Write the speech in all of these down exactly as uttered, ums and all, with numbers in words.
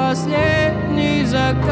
последний закат.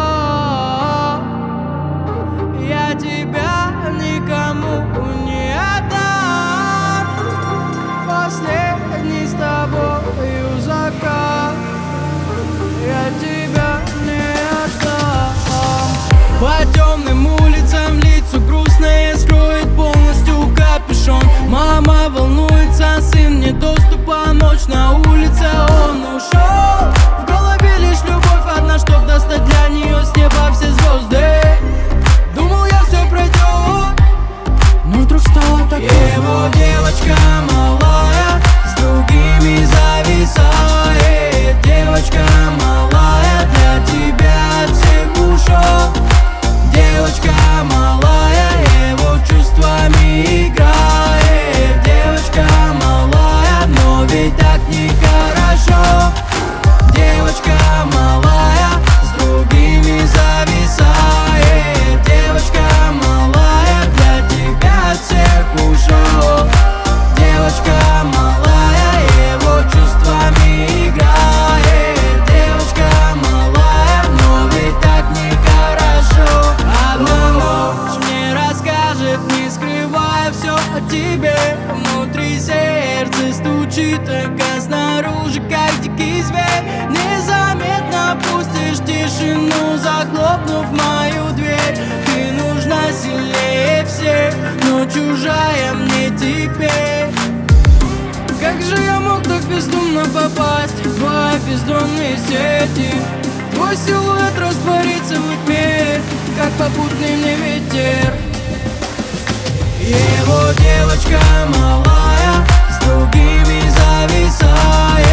Я тебя никому не отдам. Последний с тобою закат. Я тебя не отдам. По темным улицам лицо грустное скроет полностью капюшон. Мама волнуется, сын нет доступа. Ночь на улице, он ушел. В голове лишь любовь одна, чтоб достать для нее с неба все звезды. Думал, я все пройдет, но вдруг стало так. Его девочка малая с другими зависает. Девочка малая, для тебя от всех ушел. Девочка малая, его чувствами играет. Девочка малая, но ведь так нехорошо. Девочка малая с другими зависает. Девочка малая, для тебя от всех ушел. Девочка малая, его чувствами играет. Девочка малая, но ведь так нехорошо. Одна ночь мне расскажет, не скрывая все о тебе. Внутри сердце стучит, а снаружи как дикий зверь. Незаметно пустишь тишину, захлопнув мою дверь. Ты нужна сильнее всех, но чужая мне теперь. Как же я мог так бездумно попасть в твои бездонные сети? Твой силуэт растворится в тьме, как попутный мне ветер. Его девочка малая с другими зависает.